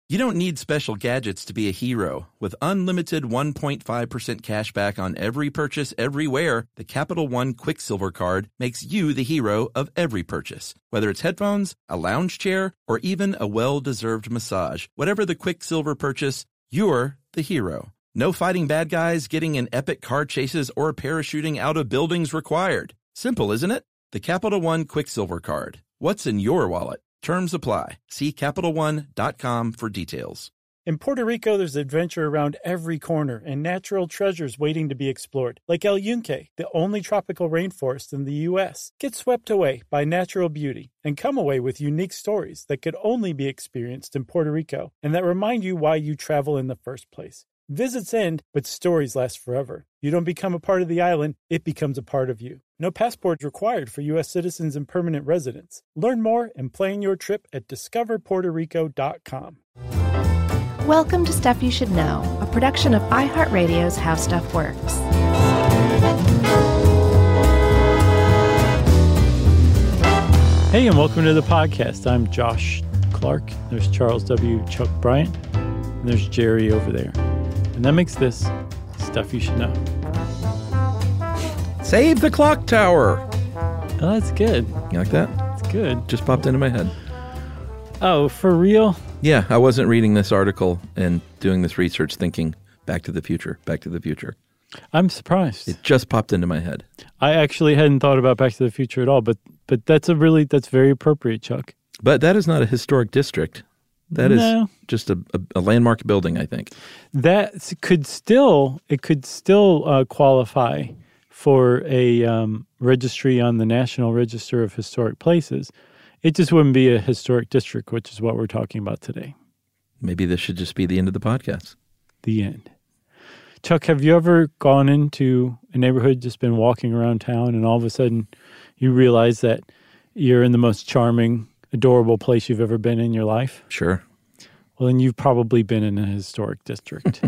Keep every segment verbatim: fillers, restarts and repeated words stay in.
You don't need special gadgets to be a hero. With unlimited one point five percent cash back on every purchase everywhere, the Capital One Quicksilver Card makes you the hero of every purchase. Whether it's headphones, a lounge chair, or even a well-deserved massage, whatever the Quicksilver purchase, you're the hero. No fighting bad guys, getting in epic car chases, or parachuting out of buildings required. Simple, isn't it? The Capital One Quicksilver Card. What's in your wallet? Terms apply. See Capital One dot com for details. In Puerto Rico, there's adventure around every corner and natural treasures waiting to be explored. Like El Yunque, the only tropical rainforest in the U S Get swept away by natural beauty and come away with unique stories that could only be experienced in Puerto Rico and that remind you why you travel in the first place. Visits end, but stories last forever. You don't become a part of the island, it becomes a part of you. No passport required for U S citizens and permanent residents. Learn more and plan your trip at discover puerto rico dot com. Welcome to Stuff You Should Know, a production of iHeartRadio's How Stuff Works. Hey, and welcome to the podcast. I'm Josh Clark. There's Charles W. Chuck Bryant. And there's Jerry over there. And that makes this Stuff You Should Know. Save the clock tower! Oh, that's good. You like that? It's good. Just popped into my head. Oh, for real? Yeah, I wasn't reading this article and doing this research thinking Back to the Future, Back to the Future. I'm surprised. It just popped into my head. I actually hadn't thought about Back to the Future at all, but but that's a really, that's very appropriate, Chuck. But that is not a historic district. That is no. just a, a, a landmark building, I think. That could still, it could still uh, qualify for a um, registry on the National Register of Historic Places. It just wouldn't be a historic district, which is what we're talking about today. Maybe this should just be the end of the podcast. The end. Chuck, have you ever gone into a neighborhood, just been walking around town, and all of a sudden you realize that you're in the most charming, adorable place you've ever been in your life? Sure. Well, then you've probably been in a historic district.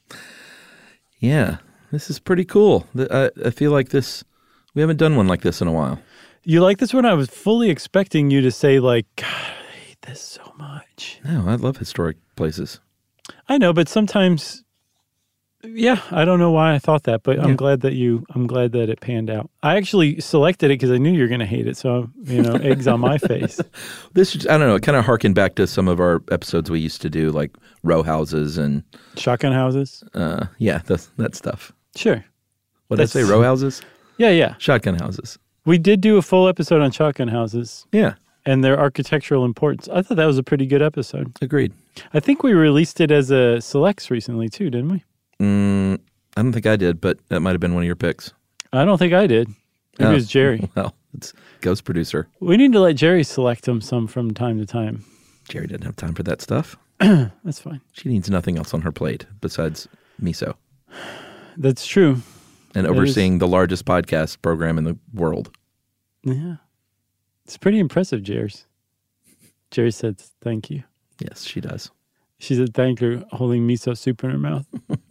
Yeah, this is pretty cool. I, I feel like this, we haven't done one like this in a while. You like this one? I was fully expecting you to say, like, God, I hate this so much. No, I love historic places. I know, but sometimes, yeah, I don't know why I thought that, but yeah. I'm glad that you, I'm glad that it panned out. I actually selected it because I knew you were going to hate it, so, you know, eggs on my face. This, I don't know, it kind of harkened back to some of our episodes we used to do, like row houses and... Shotgun houses? Uh, yeah, the, that stuff. Sure. What did I say, row houses? Yeah, yeah. Shotgun houses. We did do a full episode on shotgun houses. Yeah. And their architectural importance. I thought that was a pretty good episode. Agreed. I think we released it as a selects recently too, didn't we? Mm, I don't think I did, but that might have been one of your picks. I don't think I did. Maybe oh. it was Jerry. Well, it's Ghost Producer. We need to let Jerry select them some from time to time. Jerry didn't have time for that stuff. That's fine. She needs nothing else on her plate besides miso. That's true. And overseeing the largest podcast program in the world. Yeah. It's pretty impressive, Jerry. Jerry said thank you. Yes, she does. She said thank you, holding miso soup in her mouth.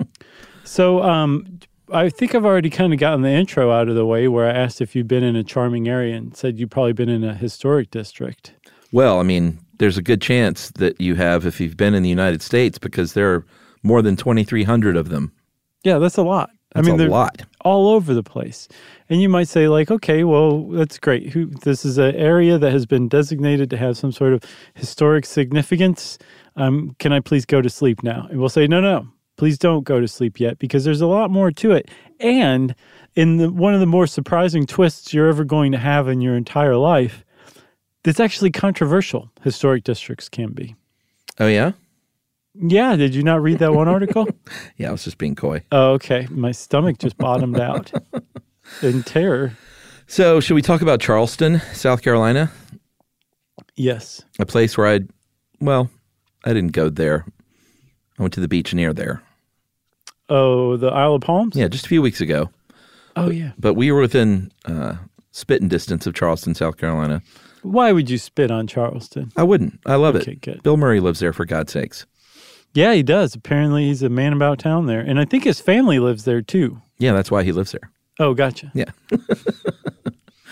So um, I think I've already kind of gotten the intro out of the way where I asked if you've been in a charming area and said you've probably been in a historic district. Well, I mean, there's a good chance that you have if you've been in the United States because there are more than twenty-three hundred of them. Yeah, that's a lot. That's I mean, a they're lot. All over the place. And you might say, like, okay, well, that's great. Who, this is an area that has been designated to have some sort of historic significance. Um, can I please go to sleep now? And we'll say, no, no, please don't go to sleep yet because there's a lot more to it. And in the, one of the more surprising twists you're ever going to have in your entire life, it's actually controversial, historic districts can be. Oh, yeah? Yeah, did you not read that one article? Yeah, I was just being coy. Oh, okay. My stomach just bottomed out in terror. So, should we talk about Charleston, South Carolina? Yes. A place where I, well, I didn't go there. I went to the beach near there. Oh, the Isle of Palms? Yeah, just a few weeks ago. Oh, but, yeah. But we were within uh, spitting distance of Charleston, South Carolina. Why would you spit on Charleston? I wouldn't. I love okay, it. Good. Bill Murray lives there, for God's sakes. Yeah, he does. Apparently, he's a man about town there. And I think his family lives there, too. Yeah, that's why he lives there. Oh, gotcha. Yeah.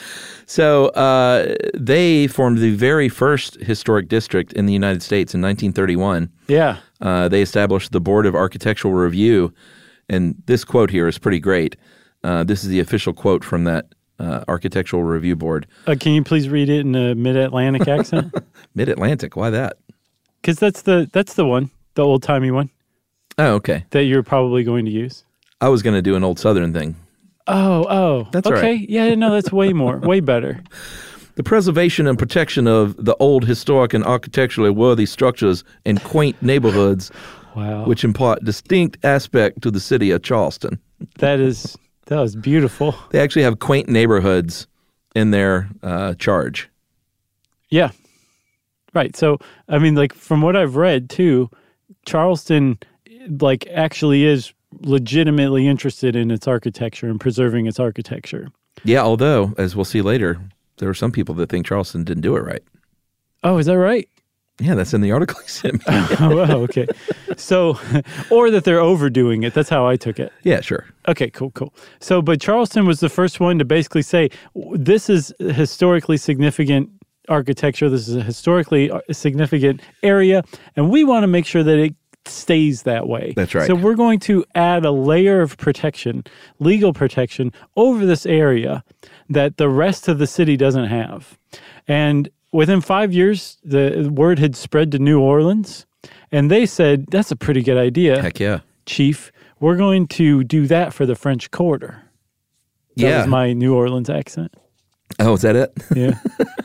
So uh, they formed the very first historic district in the United States in nineteen thirty-one. Yeah. Uh, they established the Board of Architectural Review, and this quote here is pretty great. Uh, this is the official quote from that uh, Architectural Review Board. Uh, can you please read it in a mid-Atlantic accent? Mid-Atlantic, why that? Because that's the that's the one, the old-timey one. Oh, okay. That you're probably going to use. I was going to do an old Southern thing. Oh, oh. That's okay. all right. Yeah, no, that's way more, way better. The preservation and protection of the old historic and architecturally worthy structures and quaint neighborhoods, wow, which impart distinct aspect to the city of Charleston. That is, that was beautiful. They actually have quaint neighborhoods in their uh, charge. Yeah. Right. So, I mean, like, from what I've read, too, Charleston, like, actually is legitimately interested in its architecture and preserving its architecture. Yeah, although, as we'll see later, there are some people that think Charleston didn't do it right. Oh, is that right? Yeah, that's in the article he sent me. Oh, well, okay. So, or that they're overdoing it. That's how I took it. Yeah, sure. Okay, cool, cool. So, but Charleston was the first one to basically say, this is historically significant architecture. This is a historically significant area, and we want to make sure that it stays that way. That's right. So we're going to add a layer of protection, legal protection, over this area that the rest of the city doesn't have. And within five years, the word had spread to New Orleans, and they said, that's a pretty good idea. Heck yeah. Chief, we're going to do that for the French Quarter. That yeah. was my New Orleans accent. Oh, is that it? Yeah.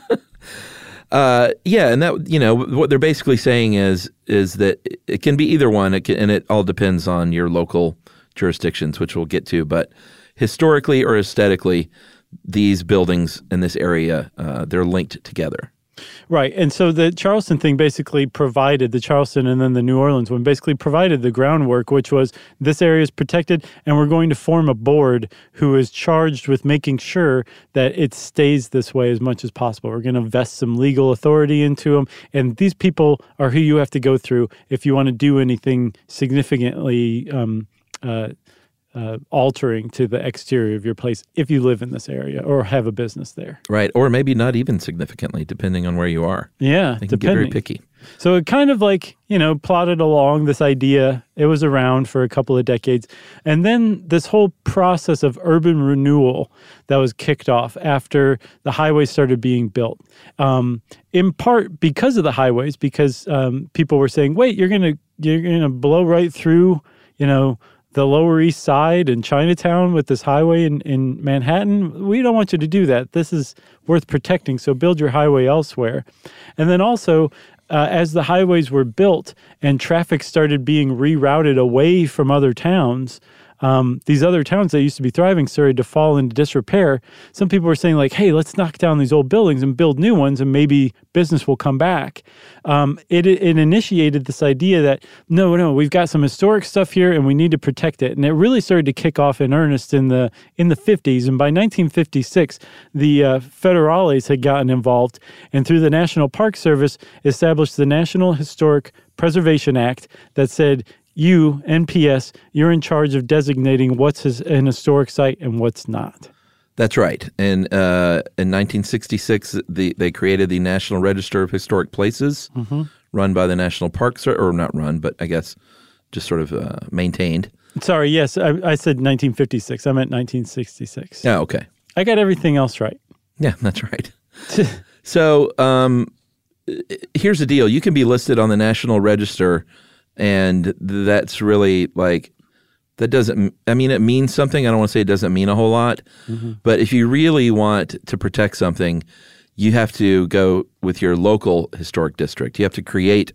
Uh, yeah, and that, you know, what they're basically saying is is that it can be either one, it can, and it all depends on your local jurisdictions, which we'll get to. But historically or aesthetically, these buildings in this area, uh, they're linked together. Right. And so the Charleston thing basically provided, the Charleston and then the New Orleans one basically provided the groundwork, which was this area is protected and we're going to form a board who is charged with making sure that it stays this way as much as possible. We're going to vest some legal authority into them. And these people are who you have to go through if you want to do anything significantly um, uh, uh, altering to the exterior of your place if you live in this area or have a business there. Right. Or maybe not even significantly, depending on where you are. Yeah, They can depending. get very picky. So it kind of like, you know, plodded along this idea. It was around for a couple of decades. And then this whole process of urban renewal that was kicked off after the highways started being built. Um, in part because of the highways, because um, people were saying, wait, you're going to you're going to blow right through, you know, the Lower East Side and Chinatown with this highway in, in Manhattan. We don't want you to do that. This is worth protecting, so build your highway elsewhere. And then also, uh, as the highways were built and traffic started being rerouted away from other towns, um, these other towns that used to be thriving started to fall into disrepair. Some people were saying like, hey, let's knock down these old buildings and build new ones and maybe business will come back. Um, it, it initiated this idea that, no, no, we've got some historic stuff here and we need to protect it. And it really started to kick off in earnest in the in the fifties. And by nineteen fifty-six, the uh, federales had gotten involved and through the National Park Service established the National Historic Preservation Act that said, you, N P S, you're in charge of designating what's an historic site and what's not. That's right. And uh, in nineteen sixty-six, the, they created the National Register of Historic Places, mm-hmm. run by the National Park Service, or not run, but I guess just sort of uh, maintained. Sorry, yes, I, I said nineteen fifty-six. I meant nineteen sixty-six. Oh, okay. I got everything else right. Yeah, that's right. So um, here's the deal. You can be listed on the National Register, and that's really like, that doesn't, I mean, it means something. I don't want to say it doesn't mean a whole lot, mm-hmm. but if you really want to protect something, you have to go with your local historic district. You have to create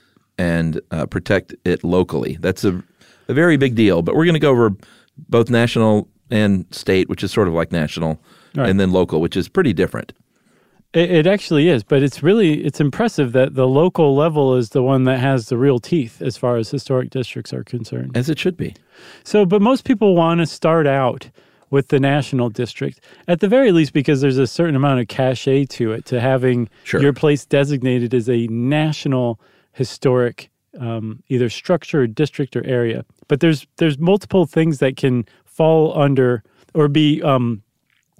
and uh, protect it locally. That's a, a very big deal, but we're going to go over both national and state, which is sort of like national, right. and then local, which is pretty different. It, it actually is, but it's really, it's impressive that the local level is the one that has the real teeth as far as historic districts are concerned. As it should be. So, but most people want to start out with the national district, at the very least because there's a certain amount of cachet to it, to having sure. your place designated as a national historic um, either structure or district or area. But there's there's multiple things that can fall under or be um,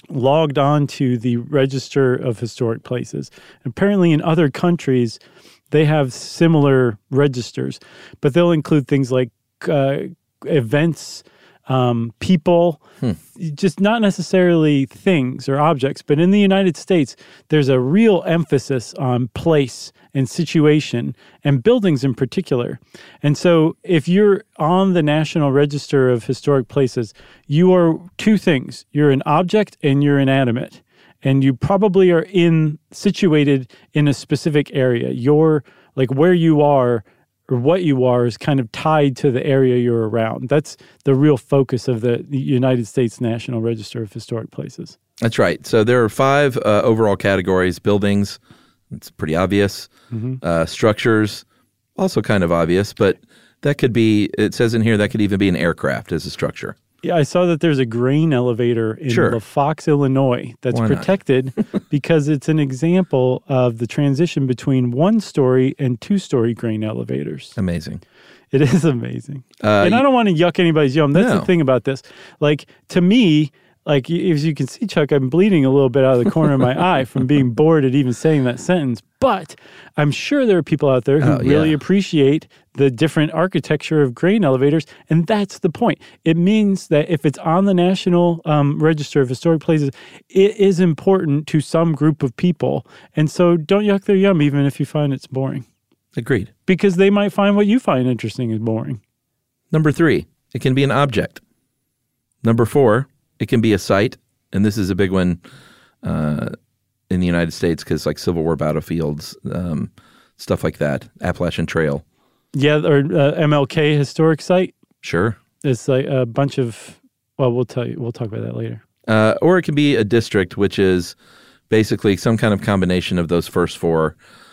logged on to the Register of Historic Places. Apparently in other countries, they have similar registers, but they'll include things like uh, events, um, people, hmm. just not necessarily things or objects. But in the United States, there's a real emphasis on place and situation and buildings in particular. And so if you're on the National Register of Historic Places, you are two things. You're an object and you're inanimate. And you probably are in situated in a specific area. You're like where you are or what you are is kind of tied to the area you're around. That's the real focus of the United States National Register of Historic Places. That's right. So there are five uh, overall categories: buildings, it's pretty obvious. Mm-hmm. Uh, structures, also kind of obvious, but that could be, it says in here, that could even be an aircraft as a structure. Yeah, I saw that there's a grain elevator in sure. La Fox, Illinois that's Why protected because it's an example of the transition between one-story and two-story grain elevators. Amazing. It is amazing. Uh, and I don't want to yuck anybody's yum. That's no. the thing about this. Like, to me, like, as you can see, Chuck, I'm bleeding a little bit out of the corner of my eye from being bored at even saying that sentence. But I'm sure there are people out there who oh, really yeah. appreciate the different architecture of grain elevators, and that's the point. It means that if it's on the National um, Register of Historic Places, it is important to some group of people. And so don't yuck their yum even if you find it's boring. Agreed. Because they might find what you find interesting is boring. Number three, it can be an object. Number four, it can be a site, and this is a big one uh, in the United States because like Civil War battlefields, um, stuff like that, Appalachian Trail. Yeah, or uh, M L K historic site. Sure. It's like a bunch of, well, we'll tell you, we'll talk about that later. Uh, or it can be a district, which is basically some kind of combination of those first four.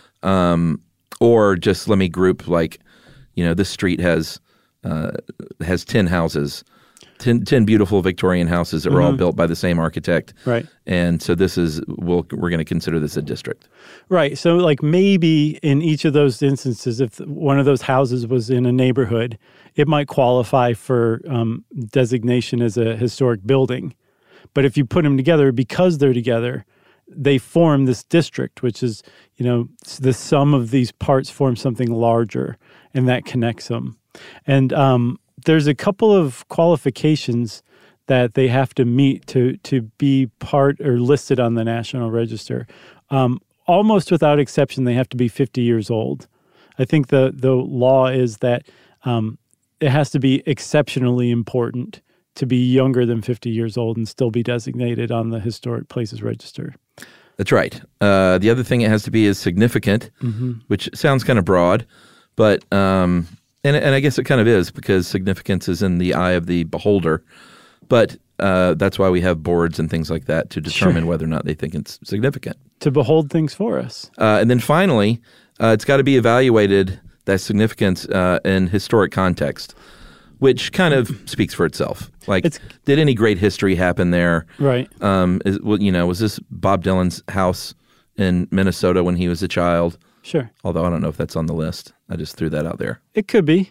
Um, or just let me group like, you know, this street has uh, has ten houses. Ten, ten beautiful Victorian houses that were mm-hmm. all built by the same architect. Right. And so this is, we'll, we're going to consider this a district. Right. So like maybe in each of those instances, if one of those houses was in a neighborhood, it might qualify for um, designation as a historic building. But if you put them together, because they're together, they form this district, which is, you know, the sum of these parts form something larger, and that connects them. And, um, there's a couple of qualifications that they have to meet to to be part or listed on the National Register. Um, almost without exception, they have to be fifty years old. I think the, the law is that um, it has to be exceptionally important to be younger than fifty years old and still be designated on the Historic Places Register. That's right. Uh, the other thing it has to be is significant, mm-hmm. which sounds kind of broad, but... Um, And, and I guess it kind of is because significance is in the eye of the beholder. But uh, that's why we have boards and things like that to determine sure. whether or not they think it's significant. To behold things for us. Uh, and then finally, uh, it's got to be evaluated, that significance, uh, in historic context, which kind of speaks for itself. Like, it's, did any great history happen there? Right. Um, is, well, you know, was this Bob Dylan's house in Minnesota when he was a child? Sure. Although I don't know if that's on the list. I just threw that out there. It could be.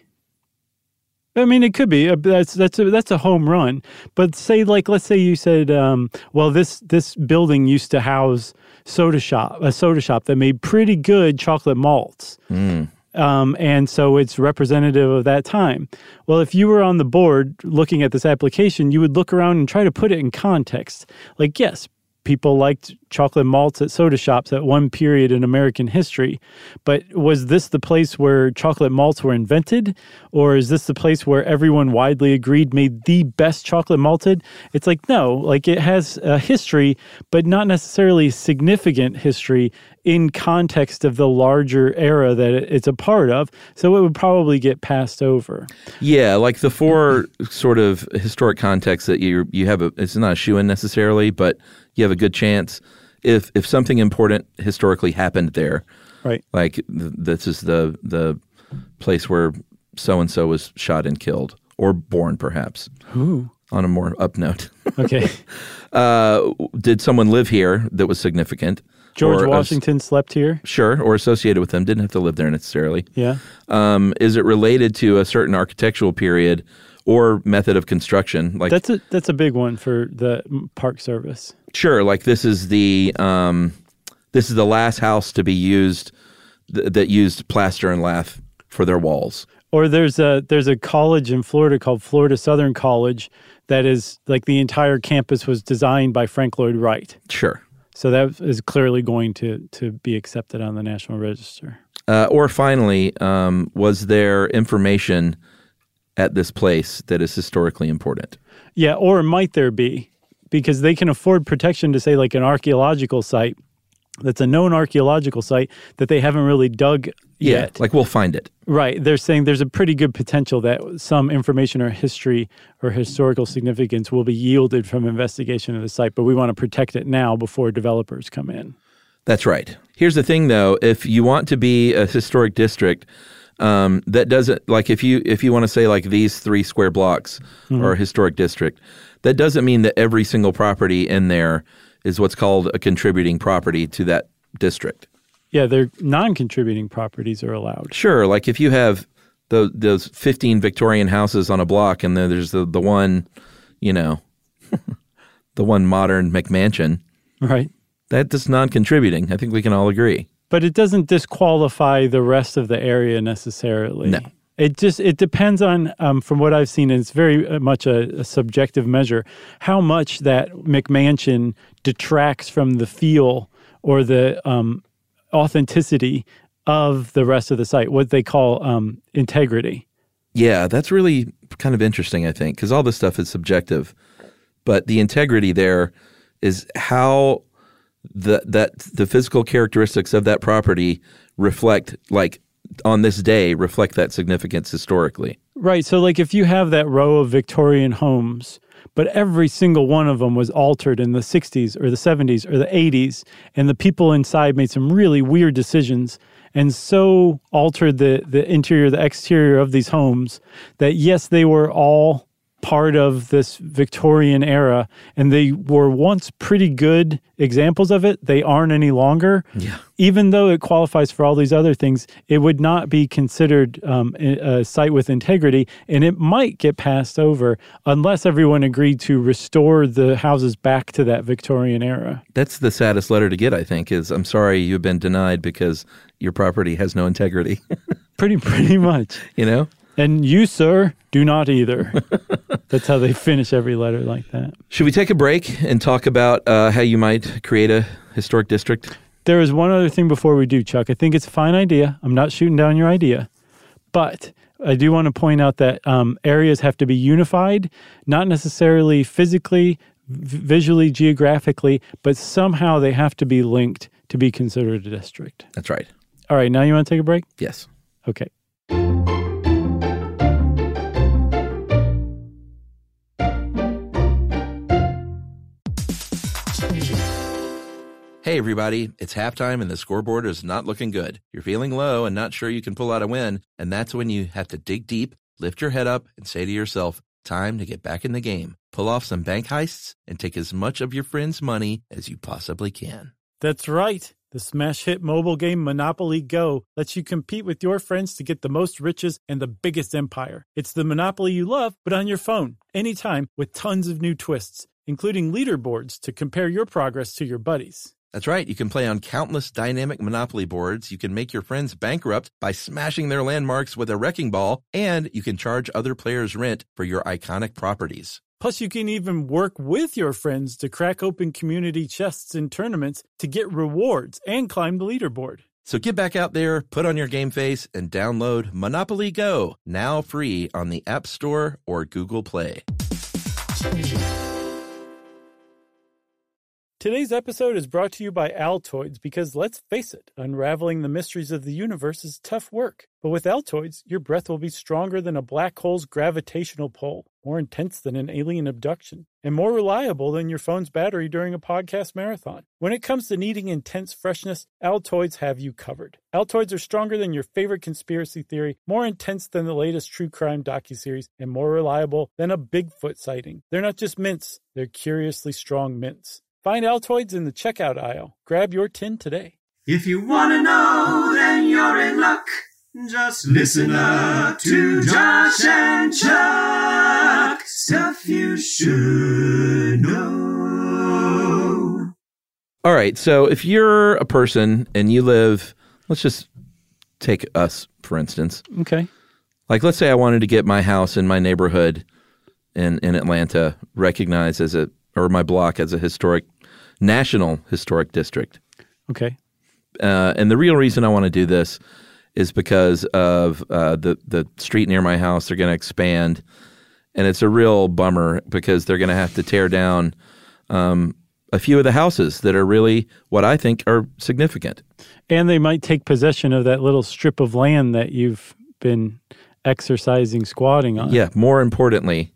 I mean, it could be. That's that's a, that's a home run. But say, like, let's say you said, um, well, this this building used to house soda shop, a soda shop that made pretty good chocolate malts. Mm. Um, and so it's representative of that time. Well, if you were on the board looking at this application, you would look around and try to put it in context. Like, yes, people liked chocolate malts at soda shops at one period in American history. But was this the place where chocolate malts were invented? Or is this the place where everyone widely agreed made the best chocolate malted? It's like, no, like it has a history, but not necessarily significant history in context of the larger era that it's a part of. So it would probably get passed over. Yeah, like the four sort of historic contexts that you you have, a, it's not a shoo-in necessarily, but you have a good chance if if something important historically happened there. Right. Like th- this is the the place where so-and-so was shot and killed, or born perhaps. Ooh. On a more up note. Okay. uh, did someone live here that was significant? George or Washington as, slept here? Sure, or associated with them. Didn't have to live there necessarily. Yeah. Um, is it related to a certain architectural period or method of construction? Like That's a that's a big one for the Park Service. Sure, like this is the um, this is the last house to be used th- that used plaster and lath for their walls. Or there's a there's a college in Florida called Florida Southern College that is like the entire campus was designed by Frank Lloyd Wright. Sure. So that is clearly going to, to be accepted on the National Register. Uh, or finally, um, was there information at this place that is historically important? Yeah, or might there be? Because they can afford protection to say like an archaeological site that's a known archaeological site that they haven't really dug yeah, yet. Like we'll find it. Right. They're saying there's a pretty good potential that some information or history or historical significance will be yielded from investigation of the site, but we want to protect it now before developers come in. That's right. Here's the thing, though. If you want to be a historic district, um, that doesn't, like if you if you want to say like these three square blocks mm-hmm. are a historic district, that doesn't mean that every single property in there is what's called a contributing property to that district. Yeah, they're non-contributing properties are allowed. Sure, like if you have the, those fifteen Victorian houses on a block and then there's the, the one, you know, the one modern McMansion. Right. That's non-contributing. I think we can all agree. But it doesn't disqualify the rest of the area necessarily. No. It just, it depends on, um, from what I've seen, and it's very much a, a subjective measure, how much that McMansion detracts from the feel or the um, authenticity of the rest of the site, what they call um, integrity. Yeah, that's really kind of interesting, I think, because all this stuff is subjective. But the integrity there is how the that the physical characteristics of that property reflect, like, on this day, reflect that significance historically. Right. So, like, if you have that row of Victorian homes, but every single one of them was altered in the sixties or the seventies or the eighties, and the people inside made some really weird decisions and so altered the, the interior, the exterior of these homes that, yes, they were all part of this Victorian era, and they were once pretty good examples of it. They aren't any longer. Yeah. Even though it qualifies for all these other things, it would not be considered um, a site with integrity, and it might get passed over unless everyone agreed to restore the houses back to that Victorian era. That's the saddest letter to get, I think, is I'm sorry you've been denied because your property has no integrity. pretty, pretty much. You know? And you, sir, do not either. That's how they finish every letter like that. Should we take a break and talk about uh, how you might create a historic district? There is one other thing before we do, Chuck. I think it's a fine idea. I'm not shooting down your idea. But I do want to point out that um, areas have to be unified, not necessarily physically, v- visually, geographically, but somehow they have to be linked to be considered a district. That's right. All right, now you want to take a break? Yes. Okay. Hey, everybody, it's halftime and the scoreboard is not looking good. You're feeling low and not sure you can pull out a win, and that's when you have to dig deep, lift your head up, and say to yourself, time to get back in the game. Pull off some bank heists and take as much of your friends' money as you possibly can. That's right. The smash hit mobile game Monopoly Go lets you compete with your friends to get the most riches and the biggest empire. It's the Monopoly you love, but on your phone, anytime, with tons of new twists, including leaderboards to compare your progress to your buddies. That's right. You can play on countless dynamic Monopoly boards. You can make your friends bankrupt by smashing their landmarks with a wrecking ball, and you can charge other players rent for your iconic properties. Plus, you can even work with your friends to crack open community chests in tournaments to get rewards and climb the leaderboard. So get back out there, put on your game face, and download Monopoly Go, now free on the App Store or Google Play. Today's episode is brought to you by Altoids because, let's face it, unraveling the mysteries of the universe is tough work. But with Altoids, your breath will be stronger than a black hole's gravitational pull, more intense than an alien abduction, and more reliable than your phone's battery during a podcast marathon. When it comes to needing intense freshness, Altoids have you covered. Altoids are stronger than your favorite conspiracy theory, more intense than the latest true crime docuseries, and more reliable than a Bigfoot sighting. They're not just mints, they're curiously strong mints. Find Altoids in the checkout aisle. Grab your tin today. If you want to know, then you're in luck. Just listen up to Josh and Chuck. Stuff you should know. All right, so if you're a person and you live, let's just take us, for instance. Okay. Like, let's say I wanted to get my house in my neighborhood in, in Atlanta recognized as a, or my block as a historic, national historic district. Okay. Uh, and the real reason I want to do this is because of uh, the, the street near my house. They're going to expand, and it's a real bummer because they're going to have to tear down um, a few of the houses that are really what I think are significant. And they might take possession of that little strip of land that you've been exercising squatting on. Yeah, more importantly,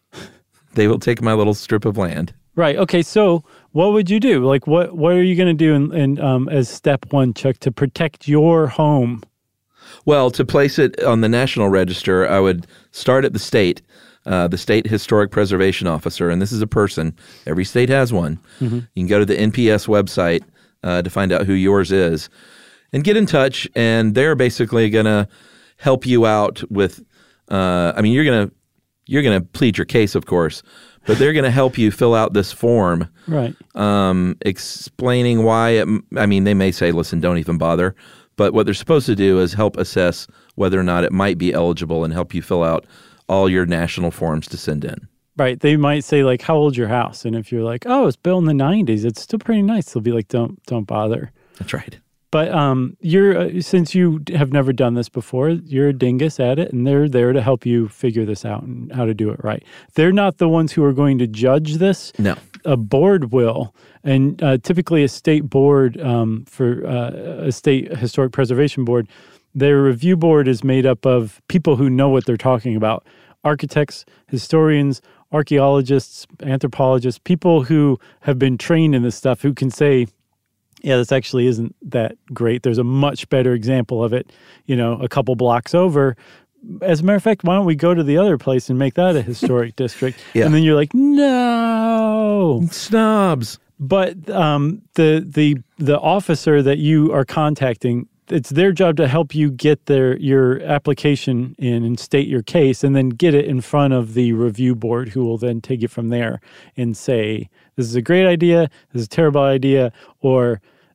they will take my little strip of land. Right. Okay. So what would you do? Like, what, what are you going to do in, in, um, as step one, Chuck, to protect your home? Well, to place it on the National Register, I would start at the state, uh, the State Historic Preservation Officer, and this is a person. Every state has one. Mm-hmm. You can go to the N P S website uh, to find out who yours is and get in touch, and they're basically going to help you out with, uh, I mean, you're going to you're going to plead your case, of course, but they're going to help you fill out this form, right? Um, explaining why. It, I mean, they may say, "Listen, don't even bother," but what they're supposed to do is help assess whether or not it might be eligible and help you fill out all your national forms to send in. Right. They might say, like, "How old's your house?" And if you're like, "Oh, it's built in the nineties," it's still pretty nice. They'll be like, "Don't, don't bother." That's right. But um, you're uh, since you have never done this before, you're a dingus at it, and they're there to help you figure this out and how to do it right. They're not the ones who are going to judge this. No. A board will, and uh, typically a state board um, for uh, a state historic preservation board, their review board is made up of people who know what they're talking about. Architects, historians, archaeologists, anthropologists, people who have been trained in this stuff who can say, yeah, this actually isn't that great. There's a much better example of it, you know, a couple blocks over. As a matter of fact, why don't we go to the other place and make that a historic district? Yeah. And then you're like, no. Snobs. But um, the the the officer that you are contacting, it's their job to help you get their your application in and state your case and then get it in front of the review board, who will then take it from there and say, this is a great idea, this is a terrible idea, or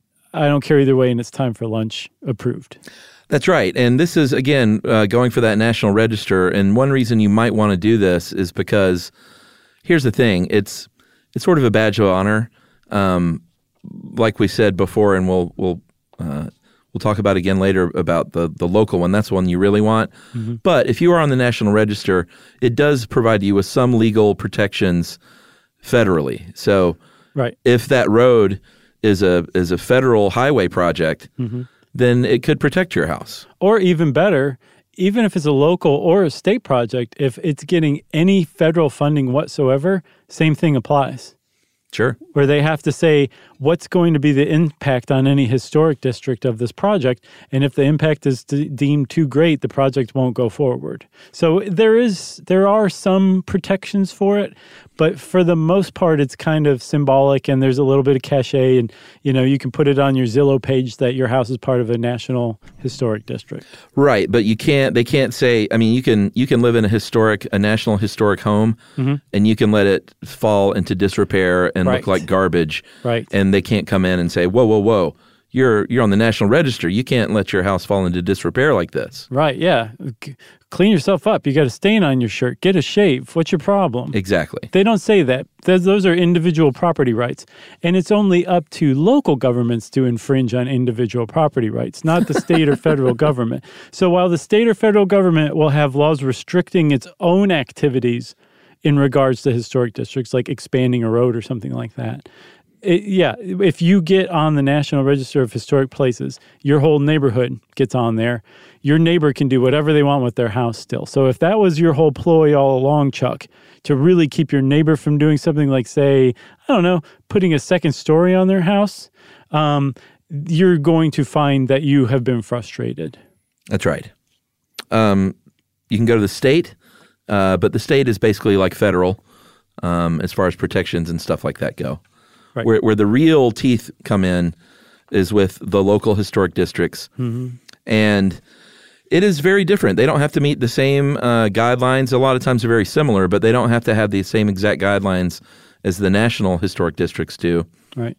I don't care either way and it's time for lunch, approved. That's right. And this is, again, uh, going for that National Register. And one reason you might want to do this is because, here's the thing, it's it's sort of a badge of honor. Um, like we said before, and we'll we'll uh, we'll talk about again later about the, the local one. That's the one you really want. Mm-hmm. But if you are on the National Register, it does provide you with some legal protections federally. So right. if that road is a is a federal highway project, mm-hmm. then it could protect your house. Or even better, even if it's a local or a state project, if it's getting any federal funding whatsoever, same thing applies. Sure. Where they have to say what's going to be the impact on any historic district of this project, and if the impact is de- deemed too great, the project won't go forward. So there is there are some protections for it, but for the most part, it's kind of symbolic, and there's a little bit of cachet, and you know you can put it on your Zillow page that your house is part of a national historic district. Right, but you can't. They can't say. I mean, you can you can live in a historic, a national historic home, mm-hmm. and you can let it fall into disrepair and right. look like garbage. Right. And they can't come in and say, whoa, whoa, whoa, you're you're on the National Register. You can't let your house fall into disrepair like this. Right, yeah. C- clean yourself up. You got a stain on your shirt. Get a shave. What's your problem? Exactly. They don't say that. Those, those are individual property rights. And it's only up to local governments to infringe on individual property rights, not the state or federal government. So while the state or federal government will have laws restricting its own activities in regards to historic districts, like expanding a road or something like that, It, yeah, if you get on the National Register of Historic Places, your whole neighborhood gets on there. Your neighbor can do whatever they want with their house still. So if that was your whole ploy all along, Chuck, to really keep your neighbor from doing something like, say, I don't know, putting a second story on their house, um, you're going to find that you have been frustrated. That's right. Um, you can go to the state, uh, but the state is basically like federal um, as far as protections and stuff like that go. Right. Where where the real teeth come in is with the local historic districts. Mm-hmm. And it is very different. They don't have to meet the same uh, guidelines. A lot of times they're very similar, but they don't have to have the same exact guidelines as the national historic districts do. Right.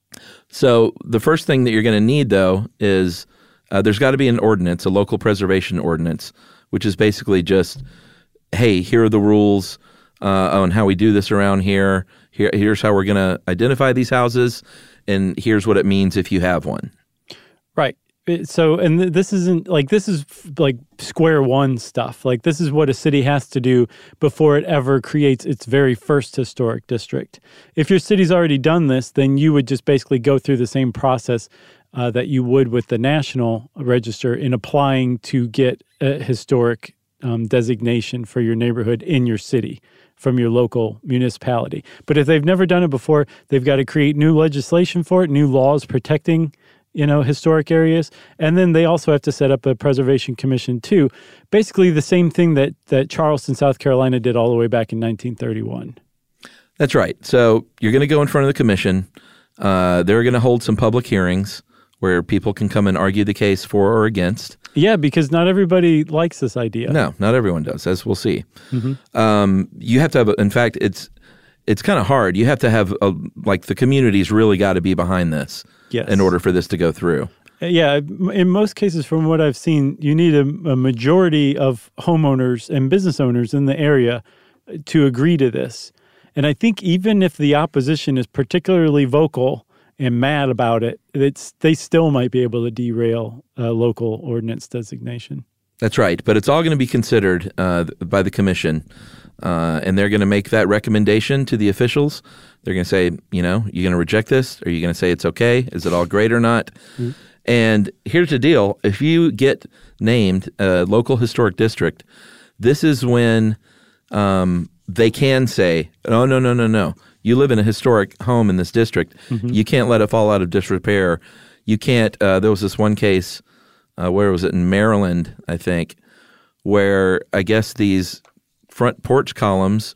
So the first thing that you're going to need, though, is uh, there's got to be an ordinance, a local preservation ordinance, which is basically just, hey, here are the rules uh, on how we do this around here. Here, here's how we're going to identify these houses, and here's what it means if you have one. Right. So, and th- this isn't like, this is f- like square one stuff. Like, this is what a city has to do before it ever creates its very first historic district. If your city's already done this, then you would just basically go through the same process uh, that you would with the National Register in applying to get a historic um, designation for your neighborhood in your city from your local municipality. But if they've never done it before, they've got to create new legislation for it, new laws protecting you know, historic areas. And then they also have to set up a preservation commission too. Basically the same thing that, that Charleston, South Carolina did all the way back in nineteen thirty-one. That's right. So you're going to go in front of the commission. Uh, they're going to hold some public hearings where people can come and argue the case for or against. Yeah, because not everybody likes this idea. No, not everyone does, as we'll see. Mm-hmm. Um, you have to have, a, in fact, it's it's kind of hard. You have to have, a, like, the community's really got to be behind this. Yes. In order for this to go through. Yeah, in most cases, from what I've seen, you need a, a majority of homeowners and business owners in the area to agree to this. And I think even if the opposition is particularly vocal and mad about it, it's they still might be able to derail a local ordinance designation. That's right. But it's all going to be considered uh, by the commission. Uh, and they're going to make that recommendation to the officials. They're going to say, you know, you're going to reject this? Or are you going to say it's okay? Is it all great or not? Mm-hmm. And here's the deal. If you get named a local historic district, this is when um, they can say, oh, no, no, no, no. You live in a historic home in this district. Mm-hmm. You can't let it fall out of disrepair. You can't. Uh, there was this one case, uh, where was it? In Maryland, I think, where I guess these front porch columns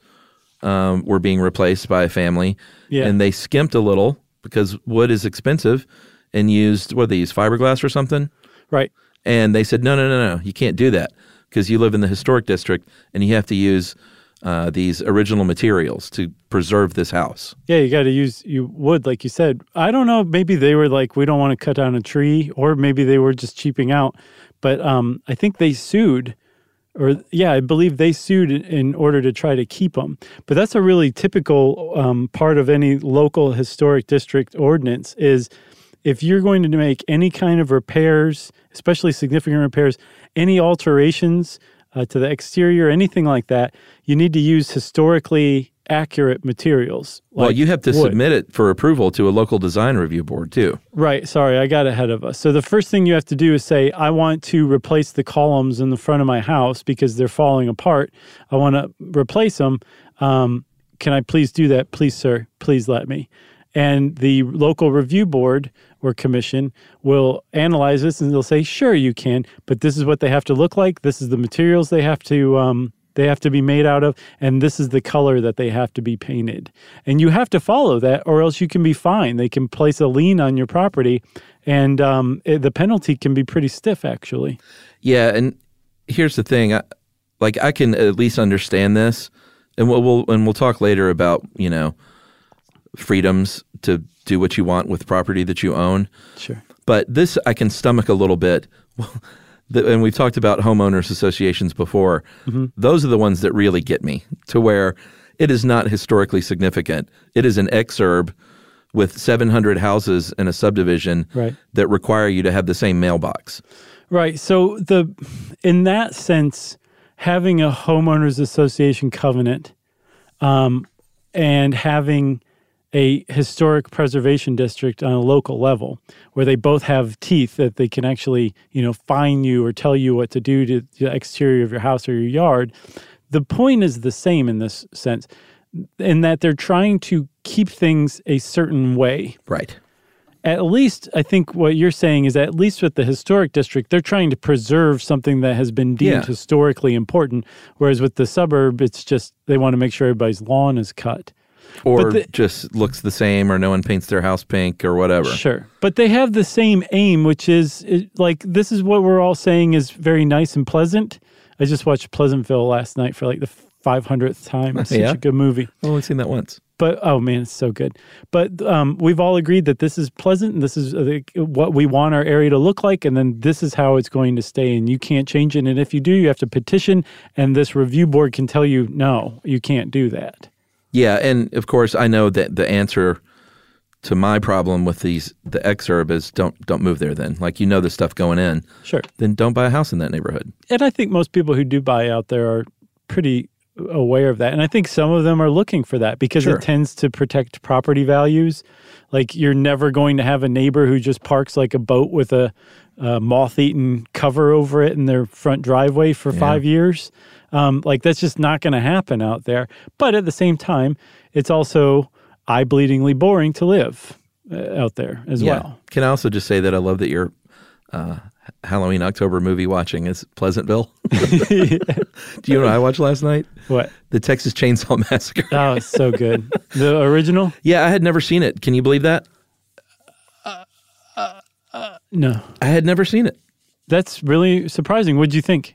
um, were being replaced by a family, yeah. and they skimped a little because wood is expensive and used, what, they use fiberglass or something? Right. And they said, no, no, no, no, you can't do that because you live in the historic district and you have to use uh, these original materials to preserve this house. Yeah, you got to use you wood, like you said. I don't know, maybe they were like, we don't want to cut down a tree, or maybe they were just cheaping out. But um, I think they sued Or yeah, I believe they sued in order to try to keep them. But that's a really typical um, part of any local historic district ordinance is if you're going to make any kind of repairs, especially significant repairs, any alterations uh, to the exterior, anything like that, you need to use historically accurate materials. Like well, you have to wood. submit it for approval to a local design review board, too. Right. Sorry, I got ahead of us. So the first thing you have to do is say, I want to replace the columns in the front of my house because they're falling apart. I want to replace them. Um, can I please do that? Please, sir. Please let me. And the local review board or commission will analyze this and they'll say, sure, you can, but this is what they have to look like. This is the materials they have to um, they have to be made out of, and this is the color that they have to be painted. And you have to follow that, or else you can be fined. They can place a lien on your property, and um, it, the penalty can be pretty stiff, actually. Yeah, and here's the thing. I, like, I can at least understand this, and we'll, we'll and we'll talk later about, you know, freedoms to do what you want with property that you own. Sure. But this I can stomach a little bit. And we've talked about homeowners associations before. Mm-hmm. Those are the ones that really get me, to where it is not historically significant. It is an exurb with seven hundred houses in a subdivision right. that require you to have the same mailbox. Right. So the in that sense, having a homeowners association covenant um, and having a historic preservation district on a local level where they both have teeth that they can actually, you know, fine you or tell you what to do to the exterior of your house or your yard. The point is the same in this sense, in that they're trying to keep things a certain way. Right. At least, I think what you're saying is at least with the historic district, they're trying to preserve something that has been deemed yeah. historically important, whereas with the suburb, it's just they want to make sure everybody's lawn is cut. Or the, just looks the same, or no one paints their house pink or whatever. Sure. But they have the same aim, which is it, like, this is what we're all saying is very nice and pleasant. I just watched Pleasantville last night for like the five hundredth time. It's such yeah? a good movie. I've only seen that once. But, oh man, it's so good. But um, we've all agreed that this is pleasant and this is uh, what we want our area to look like. And then this is how it's going to stay. And you can't change it. And if you do, you have to petition. And this review board can tell you, no, you can't do that. Yeah, and of course, I know that the answer to my problem with these the exurb is don't don't move there. Then, like, you know, the stuff going in. Sure. Then don't buy a house in that neighborhood. And I think most people who do buy out there are pretty aware of that, and I think some of them are looking for that because sure. it tends to protect property values. Like, you're never going to have a neighbor who just parks like a boat with a, a moth-eaten cover over it in their front driveway for yeah. five years. Um, like, that's just not going to happen out there. But at the same time, it's also eye-bleedingly boring to live uh, out there as yeah. well. Can I also just say that I love that your uh, Halloween October movie watching is Pleasantville? yeah. Do you know what I watched last night? What? The Texas Chainsaw Massacre. Oh, it's so good. The original? Yeah, I had never seen it. Can you believe that? Uh, uh, uh, no. I had never seen it. That's really surprising. What'd you think?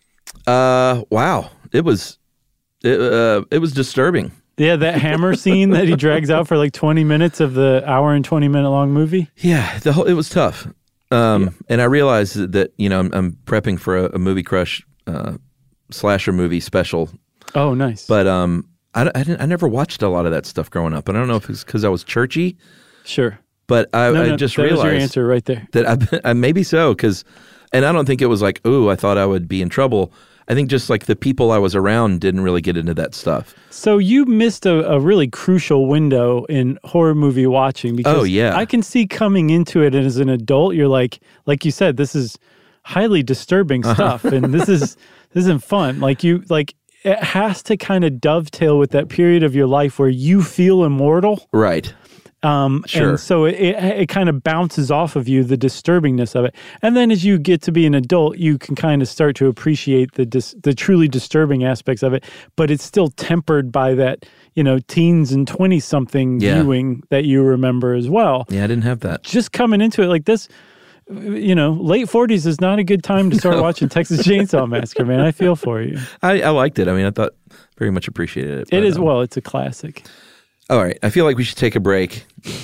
Uh, wow. It was, it, uh, it was disturbing. Yeah, that hammer scene that he drags out for like twenty minutes of the hour and twenty minute long movie. Yeah, the whole, it was tough. Um, yeah. And I realized that, that you know, I'm, I'm prepping for a, a Movie Crush uh, slasher movie special. Oh, nice. But um, I, I, didn't, I never watched a lot of that stuff growing up. And I don't know if it's because I was churchy. Sure. But I, no, I no, just that realized was your answer right there. that I, I maybe so because, and I don't think it was like, ooh, I thought I would be in trouble. I think just like the people I was around didn't really get into that stuff. So you missed a, a really crucial window in horror movie watching because oh, yeah. I can see coming into it as an adult, you're like, like you said, this is highly disturbing stuff uh-huh. and this is this isn't fun. Like you, like it has to kind of dovetail with that period of your life where you feel immortal. Right. Um, sure. And so it, it, it kind of bounces off of you, the disturbingness of it. And then as you get to be an adult, you can kind of start to appreciate the dis, the truly disturbing aspects of it, but it's still tempered by that, you know, teens and twenty-something yeah. viewing that you remember as well. Yeah, I didn't have that. Just coming into it like this, you know, late forties is not a good time to start no. watching Texas Chainsaw Massacre, man. I feel for you. I, I liked it. I mean, I thought very much appreciated it. It but, is, um, well, it's a classic. All right. I feel like we should take a break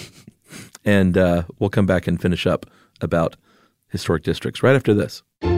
and uh, we'll come back and finish up about historic districts right after this.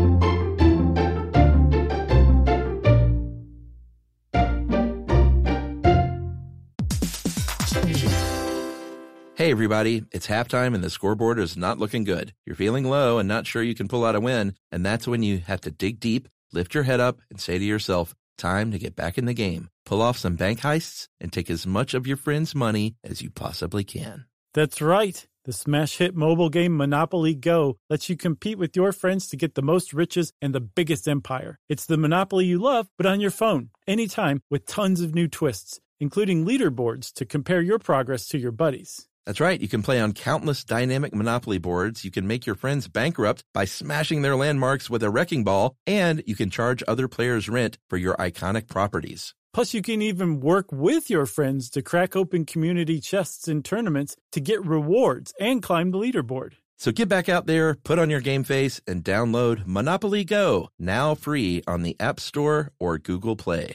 Hey, everybody. It's halftime and the scoreboard is not looking good. You're feeling low and not sure you can pull out a win. And that's when you have to dig deep, lift your head up, and say to yourself, time to get back in the game. Pull off some bank heists and take as much of your friends' money as you possibly can. That's right. The smash hit mobile game Monopoly Go lets you compete with your friends to get the most riches and the biggest empire. It's the Monopoly you love, but on your phone, anytime, with tons of new twists, including leaderboards to compare your progress to your buddies. That's right. You can play on countless dynamic Monopoly boards. You can make your friends bankrupt by smashing their landmarks with a wrecking ball, and you can charge other players rent for your iconic properties. Plus, you can even work with your friends to crack open community chests in tournaments to get rewards and climb the leaderboard. So get back out there, put on your game face, and download Monopoly Go, now free on the App Store or Google Play.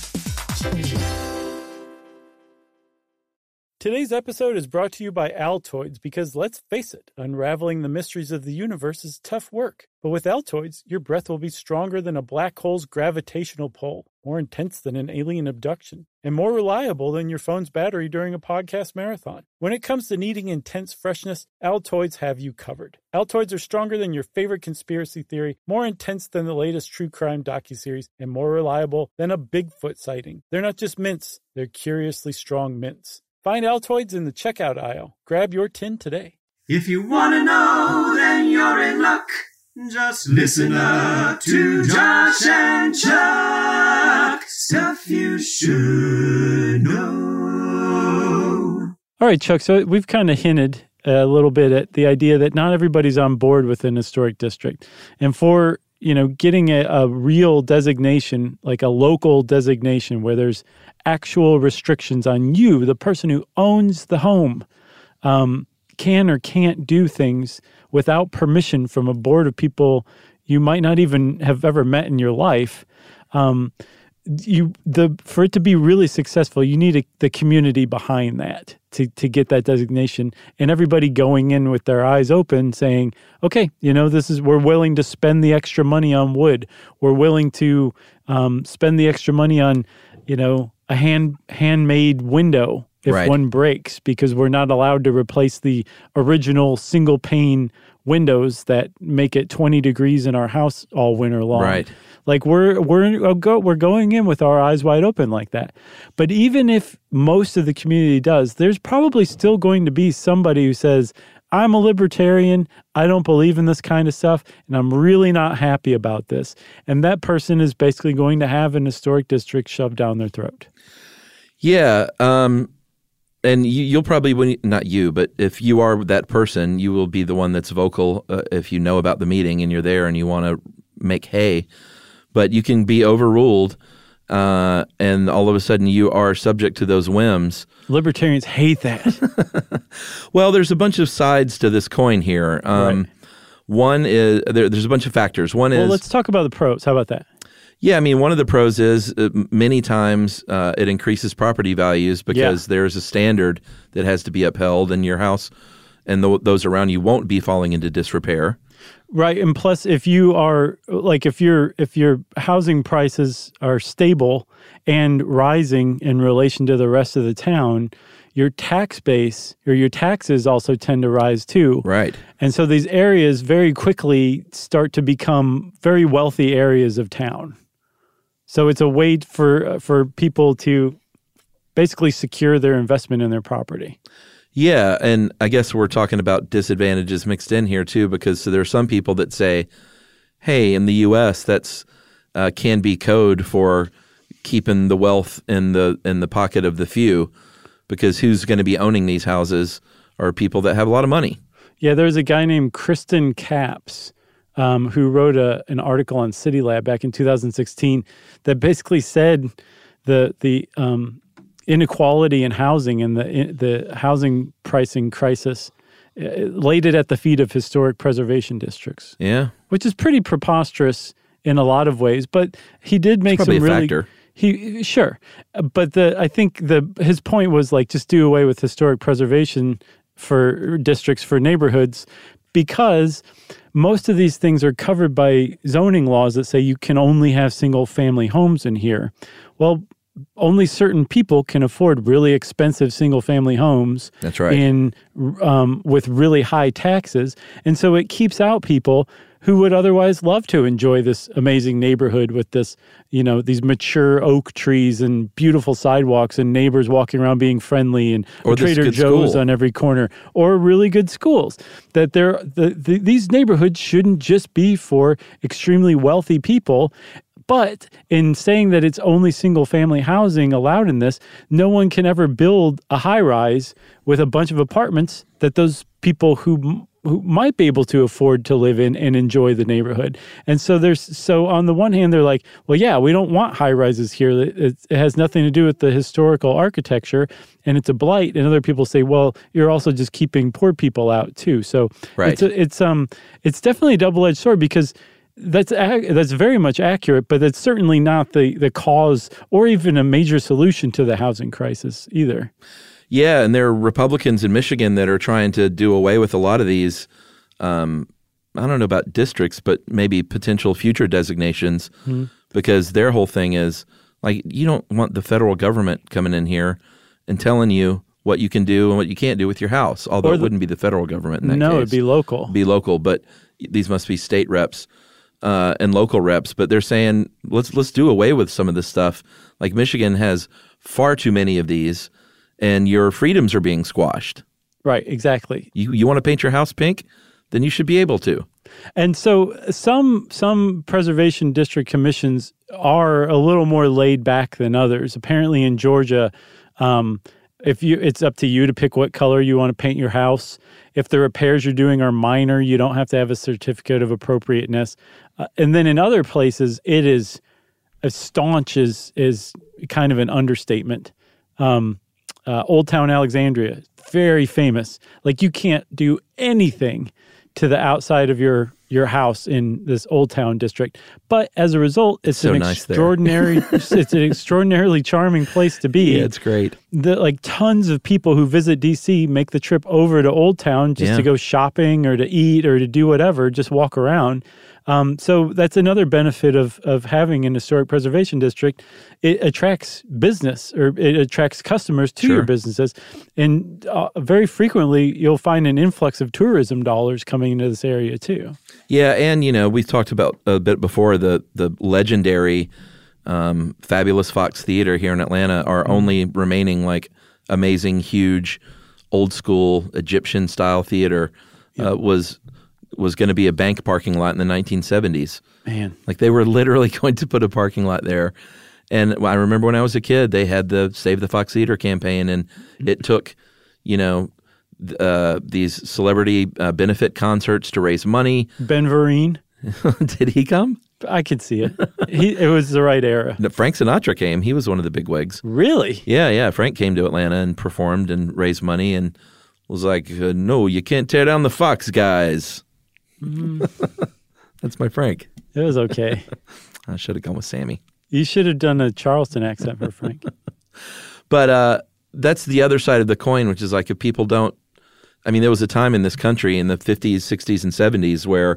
Today's episode is brought to you by Altoids because, let's face it, unraveling the mysteries of the universe is tough work. But with Altoids, your breath will be stronger than a black hole's gravitational pull, more intense than an alien abduction, and more reliable than your phone's battery during a podcast marathon. When it comes to needing intense freshness, Altoids have you covered. Altoids are stronger than your favorite conspiracy theory, more intense than the latest true crime docuseries, and more reliable than a Bigfoot sighting. They're not just mints, they're curiously strong mints. Find Altoids in the checkout aisle. Grab your tin today. If you want to know, then you're in luck. Just listen up to Josh and Chuck. Stuff you should know. All right, Chuck, so we've kind of hinted a little bit at the idea that not everybody's on board with an historic district. And for you know, getting a, a real designation, like a local designation where there's actual restrictions on you, the person who owns the home, um, can or can't do things without permission from a board of people you might not even have ever met in your life. Um, you the for it to be really successful, you need a, the community behind that to to get that designation, and everybody going in with their eyes open, saying, "Okay, you know, this is we're willing to spend the extra money on wood. We're willing to um, spend the extra money on, you know, a hand handmade window if Right. one breaks, because we're not allowed to replace the original single pane windows that make it twenty degrees in our house all winter long." Right. Like we're we're go we're going in with our eyes wide open like that. But even if most of the community does, there's probably still going to be somebody who says, "I'm a libertarian. I don't believe in this kind of stuff, and I'm really not happy about this." And that person is basically going to have an historic district shoved down their throat. Yeah. Um, and you, you'll probably, when you, not you, but if you are that person, you will be the one that's vocal uh, if you know about the meeting and you're there and you want to make hay. But you can be overruled, uh, and all of a sudden you are subject to those whims. Libertarians hate that. Well, there's a bunch of sides to this coin here. Um, Right. One is there, there's a bunch of factors. One Well, is let's talk about the pros. How about that? yeah. I mean, one of the pros is uh, many times uh, it increases property values because Yeah. there's a standard that has to be upheld, and your house and th- those around you won't be falling into disrepair. Right, and plus, if you are like if your if your housing prices are stable and rising in relation to the rest of the town, your tax base or your taxes also tend to rise too. Right. And so these areas very quickly start to become very wealthy areas of town. So it's a way for for people to basically secure their investment in their property. Yeah, and I guess we're talking about disadvantages mixed in here too, because so there are some people that say, "Hey, in the U S, that's uh, can be code for keeping the wealth in the in the pocket of the few, because who's going to be owning these houses are people that have a lot of money." Yeah, there's a guy named Kristen Capps um, who wrote a, an article on City Lab back in two thousand sixteen that basically said the the um, inequality in housing and the in, the housing pricing crisis uh, laid it at the feet of historic preservation districts. Yeah, Which is pretty preposterous in a lot of ways, but he did make probably some a really factor. He sure, but the I think the his point was like just do away with historic preservation for districts for neighborhoods, because most of these things are covered by zoning laws that say you can only have single family homes in here. Well, only certain people can afford really expensive single-family homes. That's right. In um, with really high taxes, and so it keeps out people who would otherwise love to enjoy this amazing neighborhood with this, you know, these mature oak trees and beautiful sidewalks and neighbors walking around being friendly and Or this Trader good Joe's school. on every corner, or really good schools. That they're the, the, these neighborhoods shouldn't just be for extremely wealthy people. But in saying that it's only single-family housing allowed in this, no one can ever build a high-rise with a bunch of apartments that those people who who might be able to afford to live in and enjoy the neighborhood. And so there's so on the one hand, they're like, well, yeah, we don't want high-rises here. It, it has nothing to do with the historical architecture, and it's a blight. And other people say, well, you're also just keeping poor people out too. So Right. it's a, it's um it's definitely a double-edged sword, because That's ac- that's very much accurate, but that's certainly not the, the cause or even a major solution to the housing crisis either. Yeah, and there are Republicans in Michigan that are trying to do away with a lot of these, um, I don't know about districts, but maybe potential future designations, Mm-hmm. because their whole thing is, like, you don't want the federal government coming in here and telling you what you can do and what you can't do with your house, although Or it the- wouldn't be the federal government in that no, case. it'd be local. Be local, but these must be state reps. Uh, and local reps, but they're saying let's let's do away with some of this stuff. Like Michigan has far too many of these, and your freedoms are being squashed. Right, exactly. You you want to paint your house pink, then you should be able to. And so some some preservation district commissions are a little more laid back than others. Apparently in Georgia, um, if you, it's up to you to pick what color you want to paint your house. If the repairs you're doing are minor, you don't have to have a certificate of appropriateness. Uh, and then in other places, it is as staunch as is kind of an understatement. Um, uh, Old Town Alexandria, very famous. Like you can't do anything to the outside of your your house in this Old Town district. But as a result, it's so an nice extraordinary, it's an extraordinarily charming place to be. Yeah, it's great. The, like tons of people who visit D C make the trip over to Old Town just yeah. to go shopping or to eat or to do whatever, just walk around. Um, so that's another benefit of of having an historic preservation district. It attracts business or it attracts customers to sure. your businesses. And uh, very frequently, you'll find an influx of tourism dollars coming into this area too. Yeah, and, you know, we've talked about a bit before the, the legendary um, Fabulous Fox Theater here in Atlanta, our mm-hmm. only remaining, like, amazing, huge, old-school Egyptian-style theater yep. uh, was... was going to be a bank parking lot in the nineteen seventies. Man. Like they were literally going to put a parking lot there. And I remember when I was a kid, they had the Save the Fox Theater campaign, and it took, you know, uh, these celebrity uh, benefit concerts to raise money. Ben Vereen. Did he come? I could see it. He, it was the right era. No, Frank Sinatra came. He was one of the big wigs. Really? Yeah, yeah. Frank came to Atlanta and performed and raised money and was like, uh, no, you can't tear down the Fox guys. Mm. That's my Frank. It was okay. I should have gone with Sammy. You should have done a Charleston accent for Frank. But uh, that's the other side of the coin, which is like if people don't – I mean, there was a time in this country in the fifties, sixties, and seventies where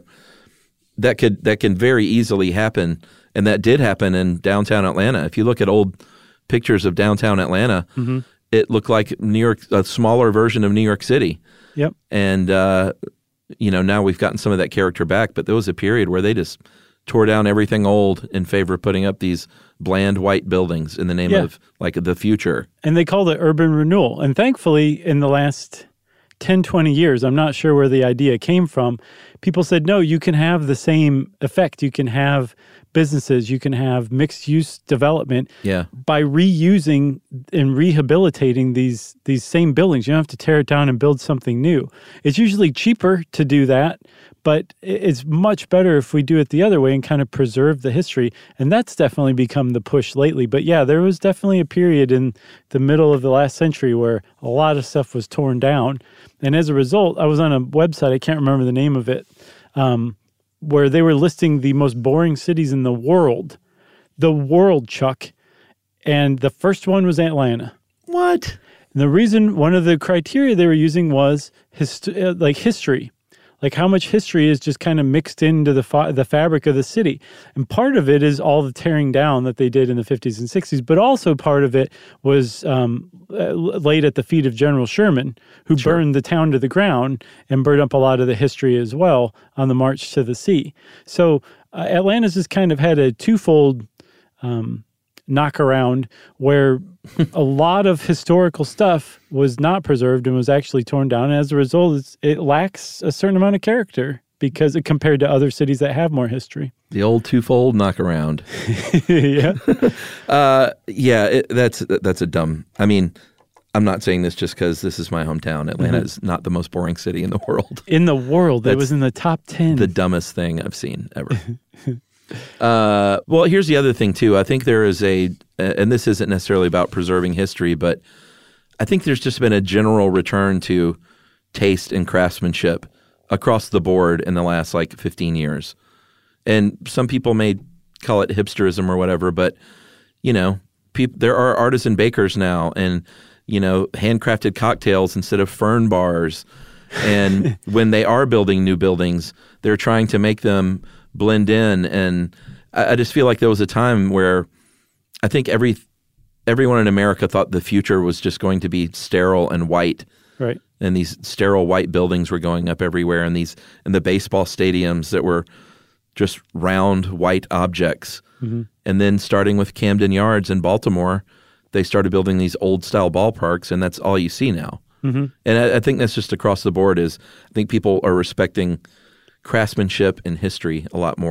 that could that can very easily happen, and that did happen in downtown Atlanta. If you look at old pictures of downtown Atlanta, mm-hmm. it looked like New York, a smaller version of New York City. Yep. And uh, – you know, now we've gotten some of that character back, but there was a period where they just tore down everything old in favor of putting up these bland white buildings in the name yeah. of, like, the future. And they called it urban renewal. And thankfully, in the last ten, twenty years, I'm not sure where the idea came from, people said, no, you can have the same effect. You can have businesses, you can have mixed-use development yeah. by reusing and rehabilitating these these same buildings. You don't have to tear it down and build something new. It's usually cheaper to do that, but it's much better if we do it the other way and kind of preserve the history. And that's definitely become the push lately. But yeah, there was definitely a period in the middle of the last century where a lot of stuff was torn down. And as a result, I was on a website, I can't remember the name of it, um, where they were listing the most boring cities in the world. The world, Chuck. And the first one was Atlanta. What? And the reason, one of the criteria they were using was hist- uh, like history. Like how much history is just kind of mixed into the fa- the fabric of the city. And part of it is all the tearing down that they did in the fifties and sixties, but also part of it was um, uh, laid at the feet of General Sherman, who sure. burned the town to the ground and burned up a lot of the history as well on the march to the sea. So uh, Atlanta's just kind of had a twofold um, knock around where a lot of historical stuff was not preserved and was actually torn down. And as a result, it's, it lacks a certain amount of character because it compared to other cities that have more history. The old twofold knock around. yeah. uh, yeah, it, that's that's a dumb. I mean, I'm not saying this just because this is my hometown. Atlanta mm-hmm. is not the most boring city in the world. In the world. That's it was in the top ten. The dumbest thing I've seen ever. Uh, well, here's the other thing, too. I think there is a, and this isn't necessarily about preserving history, but I think there's just been a general return to taste and craftsmanship across the board in the last, like, fifteen years. And some people may call it hipsterism or whatever, but, you know, peop- there are artisan bakers now and, you know, handcrafted cocktails instead of fern bars. And when they are building new buildings, they're trying to make them blend in, and I, I just feel like there was a time where I think every everyone in America thought the future was just going to be sterile and white, right? And these sterile white buildings were going up everywhere, and these and the baseball stadiums that were just round white objects. Mm-hmm. And then starting with Camden Yards in Baltimore, they started building these old style ballparks, and that's all you see now. Mm-hmm. And I, I think that's just across the board. Is I think people are respecting craftsmanship and history a lot more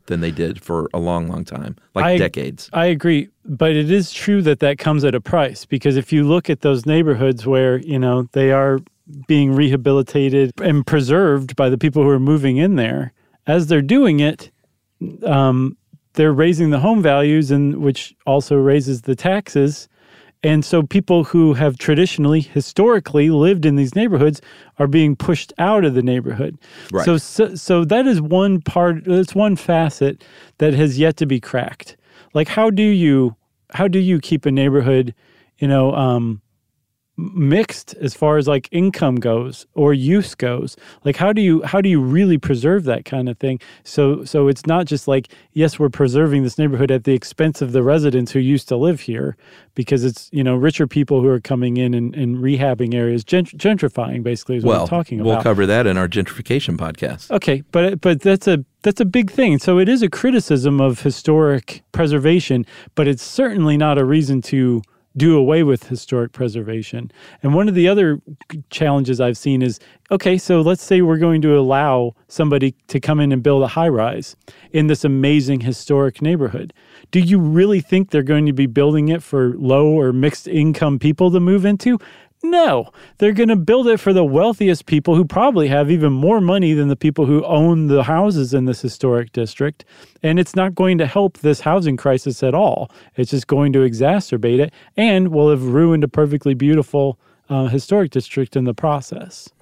than they did for a long, long time, like I, decades. I agree. But it is true that that comes at a price, because if you look at those neighborhoods where, you know, they are being rehabilitated and preserved by the people who are moving in there, as they're doing it, um, they're raising the home values, and which also raises the taxes. And so people who have traditionally, historically lived in these neighborhoods are being pushed out of the neighborhood. Right. So, so, so that is one part, that's one facet that has yet to be cracked. Like, how do you, how do you keep a neighborhood, you know, um, mixed as far as like income goes or use goes? Like, how do you how do you really preserve that kind of thing? So so it's not just like, yes, we're preserving this neighborhood at the expense of the residents who used to live here, because it's, you know, richer people who are coming in and, and rehabbing areas, Gent- gentrifying basically is what well, I'm talking we'll about. cover that in our gentrification podcast. Okay, but but that's a that's a big thing. So it is a criticism of historic preservation, but it's certainly not a reason to do away with historic preservation. And one of the other challenges I've seen is, okay, so let's say we're going to allow somebody to come in and build a high-rise in this amazing historic neighborhood. Do you really think they're going to be building it for low or mixed income people to move into? No, they're going to build it for the wealthiest people who probably have even more money than the people who own the houses in this historic district. And it's not going to help this housing crisis at all. It's just going to exacerbate it and will have ruined a perfectly beautiful uh, historic district in the process.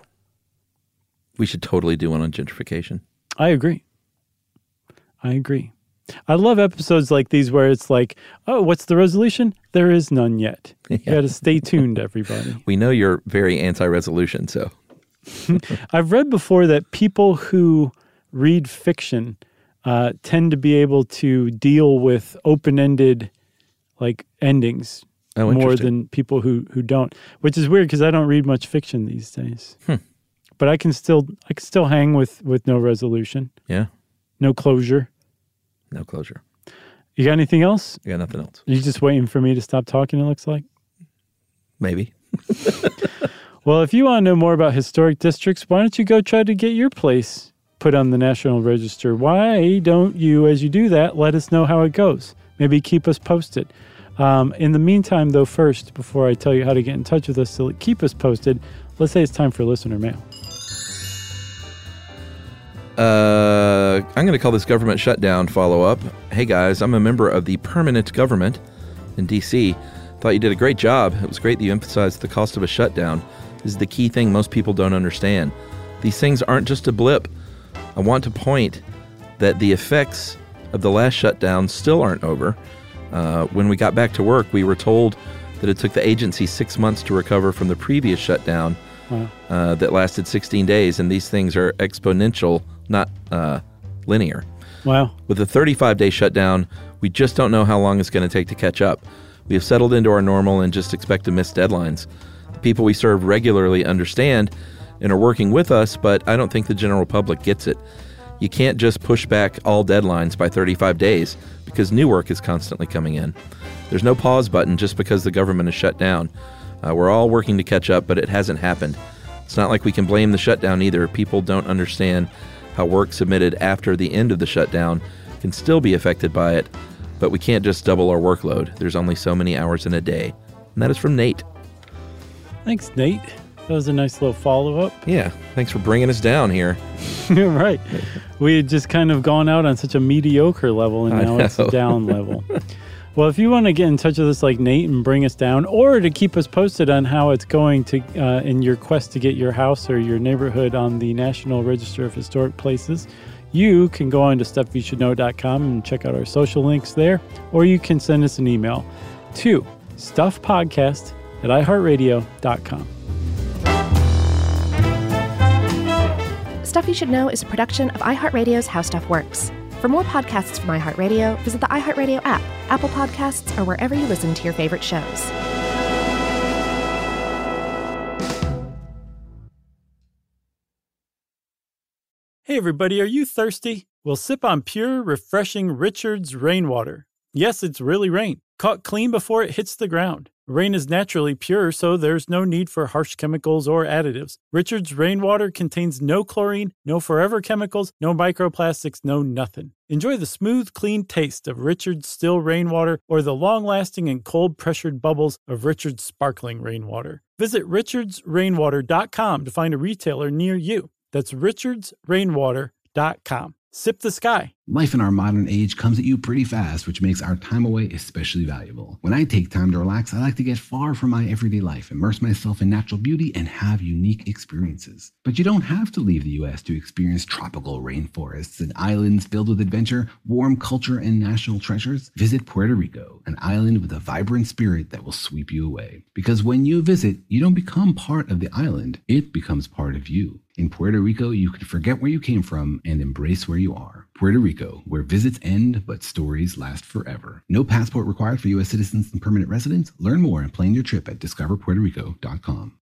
We should totally do one on gentrification. I agree. I agree. I love episodes like these where it's like, oh, what's the resolution? There is none yet. You Yeah. got to stay tuned, everybody. We know you're very anti-resolution, so. I've read before that people who read fiction uh, tend to be able to deal with open-ended like endings Oh, more interesting. than people who, who don't, which is weird because I don't read much fiction these days. Hmm. But I can still I can still hang with, with no resolution, Yeah, no closure. no closure. You got anything else? I got nothing else. Are you just waiting for me to stop talking, it looks like? Maybe. Well, if you want to know more about historic districts, why don't you go try to get your place put on the National Register? Why don't you, as you do that, let us know how it goes? Maybe keep us posted. Um, in the meantime, though, first, before I tell you how to get in touch with us to keep us posted, let's say it's time for listener mail. Uh, I'm going to call this government shutdown follow-up. Hey, guys, I'm a member of the permanent government in D C Thought you did a great job. It was great that you emphasized the cost of a shutdown. This is the key thing most people don't understand. These things aren't just a blip. I want to point that the effects of the last shutdown still aren't over. Uh, when we got back to work, we were told that it took the agency six months to recover from the previous shutdown. Wow. Uh, that lasted sixteen days, and these things are exponential, not uh, linear. Wow. With a thirty-five day shutdown, we just don't know how long it's going to take to catch up. We have settled into our normal and just expect to miss deadlines. The people we serve regularly understand and are working with us, but I don't think the general public gets it. You can't just push back all deadlines by thirty-five days because new work is constantly coming in. There's no pause button just because the government is shut down. Uh, we're all working to catch up, but it hasn't happened. It's not like we can blame the shutdown either. People don't understand how work submitted after the end of the shutdown can still be affected by it, but we can't just double our workload. There's only so many hours in a day. And that is from Nate. Thanks, Nate. That was a nice little follow-up. Yeah, thanks for bringing us down here. You're right. We had just kind of gone out on such a mediocre level, and I now it's know. a down level. Well, if you want to get in touch with us like Nate and bring us down, or to keep us posted on how it's going to uh, in your quest to get your house or your neighborhood on the National Register of Historic Places, you can go on to stuff you should know dot com and check out our social links there, or you can send us an email to stuffpodcast at i heart radio dot com. Stuff You Should Know is a production of iHeartRadio's How Stuff Works. For more podcasts from iHeartRadio, visit the iHeartRadio app, Apple Podcasts, or wherever you listen to your favorite shows. Hey everybody, are you thirsty? Well, sip on pure, refreshing Richard's rainwater. Yes, it's really rain, caught clean before it hits the ground. Rain is naturally pure, so there's no need for harsh chemicals or additives. Richard's rainwater contains no chlorine, no forever chemicals, no microplastics, no nothing. Enjoy the smooth, clean taste of Richard's still rainwater or the long-lasting and cold-pressured bubbles of Richard's sparkling rainwater. Visit richards rainwater dot com to find a retailer near you. That's richards rainwater dot com. Sip the sky. Life in our modern age comes at you pretty fast, which makes our time away especially valuable. When I take time to relax, I like to get far from my everyday life, immerse myself in natural beauty, and have unique experiences. But you don't have to leave the U S to experience tropical rainforests and islands filled with adventure, warm culture, and national treasures. Visit Puerto Rico, an island with a vibrant spirit that will sweep you away. Because when you visit, you don't become part of the island, it becomes part of you. In Puerto Rico, you can forget where you came from and embrace where you are. Puerto Rico, where visits end, but stories last forever. No passport required for U S citizens and permanent residents. Learn more and plan your trip at discover puerto rico dot com.